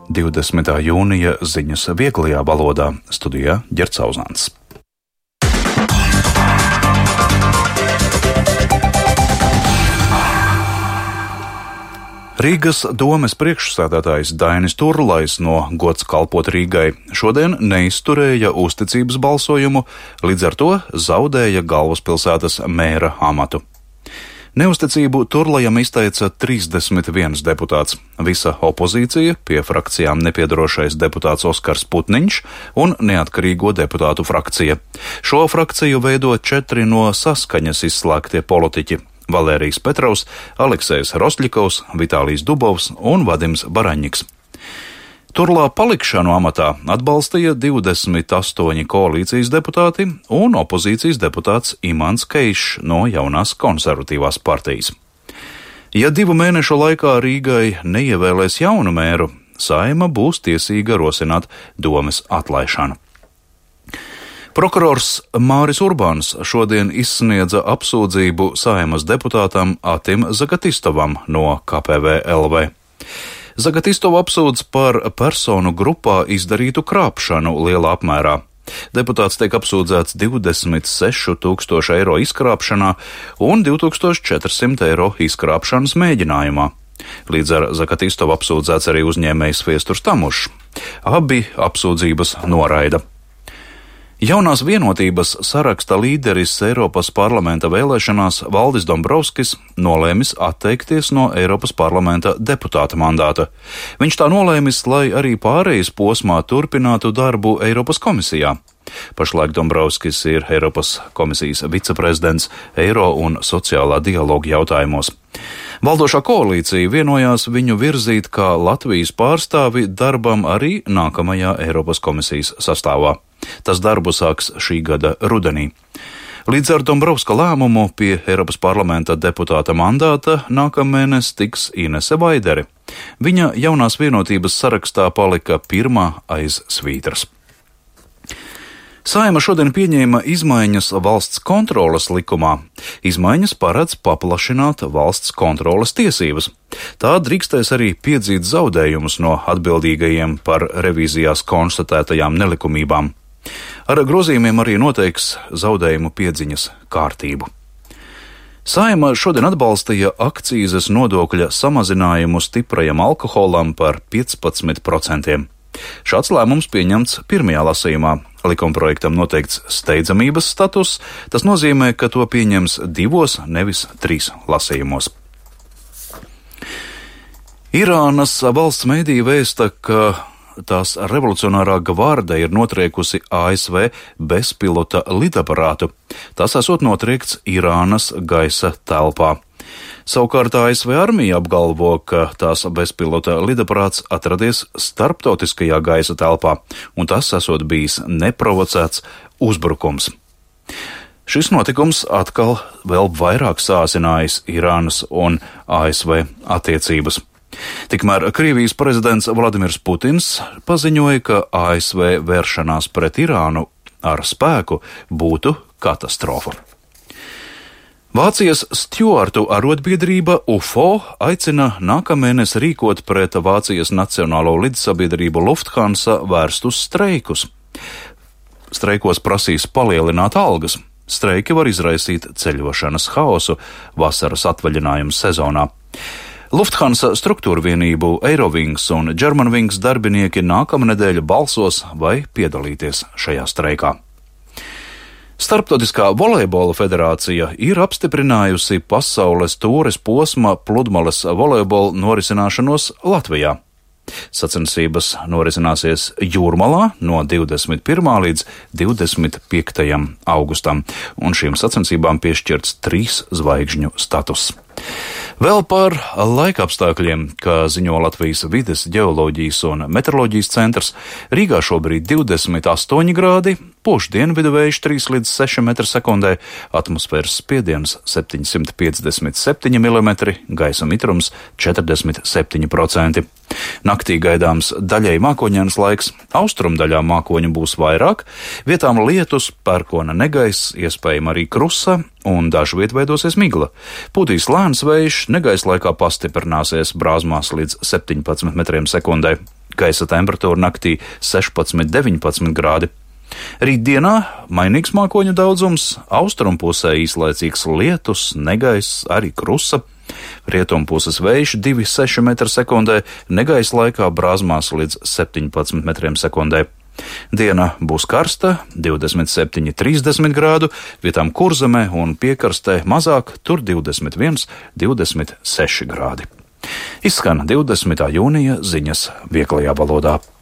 20. jūnija ziņas vieglajā valodā, studijā Ģerts Auzāns. Rīgas domes priekšsēdētājs Dainis Turlais no gods kalpot Rīgai šodien neizturēja uzticības balsojumu, līdz ar to zaudēja galvaspilsētas mēra amatu. Neusticību Turlajam izteica 31 deputāts, visa opozīcija, pie frakcijām nepiedarošais deputāts Oskars Putniņš un neatkarīgo deputātu frakcija. Šo frakciju veido 4 no Saskaņas izslēgtie politiķi. Valērijs Petrovs, Aleksejs Rostļikovs, Vitālijs Dubovs un Vadims Baraņņiks. Turlā palikšanu amatā atbalstīja 28 koalīcijas deputāti un opozīcijas deputāts Imants Keišs no jaunās konservatīvās partijas. Ja 2 mēnešu laikā Rīgai neievēlēs jaunu mēru, Saeima būs tiesīga rosināt domes atlaišanu. Prokurors Māris Urbāns šodien izsniedza apsūdzību Saeimas deputātam Atim Zagatistovam no KPVLV. Zagatistovu apsūdz par personu grupā izdarītu krāpšanu lielā apmērā. Deputāts tiek apsūdzēts 26 000 eiro izkrāpšanā un 2400 eiro izkrāpšanas mēģinājumā. Līdz ar Zagatistovu apsūdzēts arī uzņēmējs Viesturs Tamušs. Abi apsūdzības noraida. Jaunās vienotības saraksta līderis Eiropas parlamenta vēlēšanās Valdis Dombrovskis nolēmis atteikties no Eiropas parlamenta deputāta mandāta. Viņš tā nolēmis, lai arī pārejas posmā turpinātu darbu Eiropas komisijā. Pašlaik Dombrovskis ir Eiropas komisijas viceprezidents eiro un sociālā dialoga jautājumos. Valdošā koalīcija vienojās viņu virzīt kā Latvijas pārstāvi darbam arī nākamajā Eiropas komisijas sastāvā. Tas darbu sāks šī gada rudenī. Līdz ar Dombrovska lēmumu pie Eiropas parlamenta deputāta mandāta nākamēnes tiks Inese Vaidere. Viņa jaunās vienotības sarakstā palika pirmā aiz svītras. Saeima šodien pieņēma izmaiņas valsts kontroles likumā. Izmaiņas paredz paplašināt valsts kontroles tiesības. Tā drīkstēs arī piedzīt zaudējumus no atbildīgajiem par revīzijās konstatētajām nelikumībām. Ar grozījumiem arī noteiks zaudējumu piedziņas kārtību. Saeima šodien atbalstīja akcīzes nodokļa samazinājumu stiprajam alkoholam par 15%. Šāds lēmums pieņemts pirmajā lasījumā. Likumprojektam noteikts steidzamības status, tas nozīmē, ka to pieņems 2, nevis 3 lasījumos. Irānas valsts mediji vēsta, ka tās revolucionārā gvarde ir notriekusi ASV bezpilota lidaparātu. Tas esot notriekts Irānas gaisa telpā. Savukārt ASV armija apgalvo, ka tās bezpilota lidaparāts atradies starptautiskajā gaisa telpā, un tas esot bijis neprovocēts uzbrukums. Šis notikums atkal vēl vairāk sāsinājis Irānas un ASV attiecības. Tikmēr Krievijas prezidents Vladimirs Putins paziņoja, ka ASV vēršanās pret Irānu ar spēku būtu katastrofa. Vācijas stjuartu arotbiedrība UFO aicina nākamēnes rīkot pret Vācijas nacionālo lidsabiedrību Lufthansa vērstus streikus. Streikos prasīs palielināt algas. Streiki var izraisīt ceļošanas haosu vasaras atvaļinājuma sezonā. Lufthansa struktūra vienību Eurowings un Germanwings darbinieki nākamnedēļ balsos vai piedalīties šajā streikā. Starptautiskā volejbola federācija ir apstiprinājusi pasaules tūres posma pludmales volejbola norisināšanos Latvijā. Sacensības norisināsies Jūrmalā no 21. līdz 25. augustam, un šīm sacensībām piešķirts 3 zvaigžņu status. Vēl par laikapstākļiem, kā ziņo Latvijas vides, ģeoloģijas un meteoroloģijas centrs, Rīgā šobrīd 28 grādi, pūš dienvidu vējš 3 līdz 6 m/sekundē, atmosfēras spiediens 757 mm, gaisa mitrums 47%. Naktī gaidāms daļēji mākoņains laiks, austrumdaļā mākoņu būs vairāk, vietām lietus, pērkona negaiss, iespējama arī krusa un dažviet veidosies migla. Pūtīs lēns vējš, negaisa laikā pastiprināsies brāzmās līdz 17 m/sekundē. Gaisa temperatūra naktī 16–19 grādi. Rītdienā mainīgs mākoņu daudzums, austrumpusē īslaicīgs lietus, negaiss, arī krusa. Rietumpuses vējš 2,6 m/sekundē, negaisa laikā brāzmās līdz 17 m/sekundē. Diena būs karsta, 27–30 grādu, vietām Kurzemē un piekrastē mazāk, tur 21–26 grādi. Izskan 20. jūnija ziņas vieglajā valodā.